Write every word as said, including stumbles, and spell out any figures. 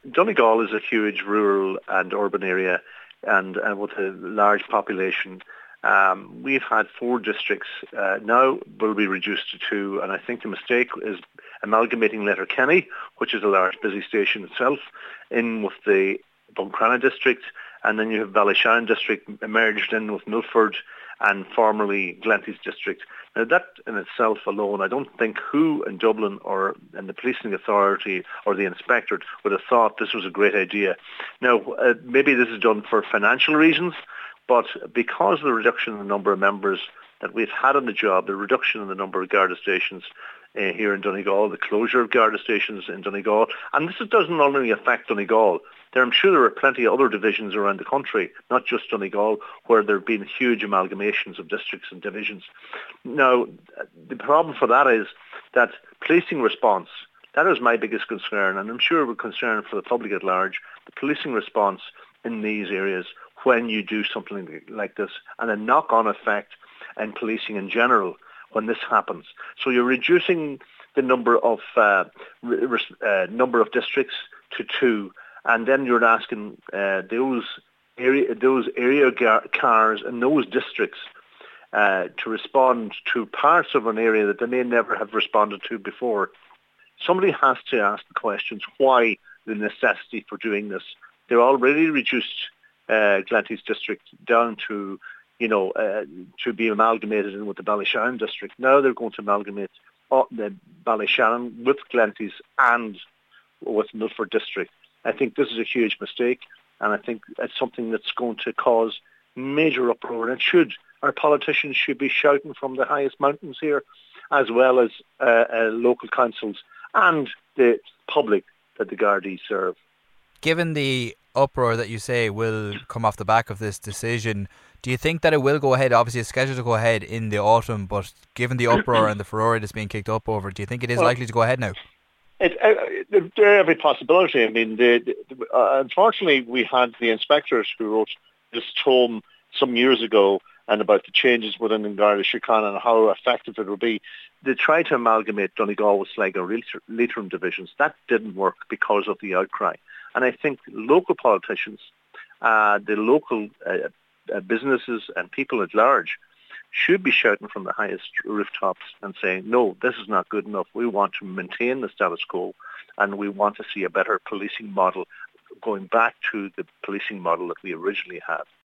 Donegal is a huge rural and urban area, and, and with a large population. Um, we've had four districts. Uh, now will be reduced to two, and I think the mistake is amalgamating Letterkenny, which is a large busy station itself, in with the Buncrana district, and then you have Ballyshannon district merged in with Milford and formerly Glanty's district. Now that in itself alone, I don't think who in Dublin or in the policing authority or the inspectorate would have thought this was a great idea. Now, uh, maybe this is done for financial reasons, but because of the reduction in the number of members that we've had on the job, the reduction in the number of Garda stations uh, here in Donegal, the closure of Garda stations in Donegal, and this doesn't only affect Donegal. There, I'm sure there are plenty of other divisions around the country, not just Donegal, where there have been huge amalgamations of districts and divisions. Now, the problem for that is that policing response, that is my biggest concern, and I'm sure we're concerned for the public at large, the policing response in these areas when you do something like this, and a knock-on effect in policing in general when this happens. So you're reducing the number of uh, uh, number of districts to two, and then you're asking uh, those area those area gar- cars in those districts uh, to respond to parts of an area that they may never have responded to before. Somebody has to ask the questions, why the necessity for doing this? They're already reduced uh, Glanty's district down to, you know, uh, to be amalgamated in with the Ballyshannon district. Now they're going to amalgamate uh, the Ballyshannon with Glanty's and with Milford district. I think this is a huge mistake, and I think it's something that's going to cause major uproar. And it should. Our politicians should be shouting from the highest mountains here, as well as uh, uh, local councils and the public that the Gardaí serve. Given the uproar that you say will come off the back of this decision, do you think that it will go ahead? Obviously it's scheduled to go ahead in the autumn, but given the uproar and the furore that's being kicked up over, do you think it is well, likely to go ahead now? It, uh, there every possibility. I mean, the, the, uh, unfortunately, we had the inspectors who wrote this tome some years ago and about the changes within the Garda Síochána and how effective it would be. They tried to amalgamate Donegal with Sligo Leitrim divisions. That didn't work because of the outcry. And I think local politicians, uh, the local uh, uh, businesses and people at large should be shouting from the highest rooftops and saying, no, this is not good enough. We want to maintain the status quo, and we want to see a better policing model going back to the policing model that we originally had.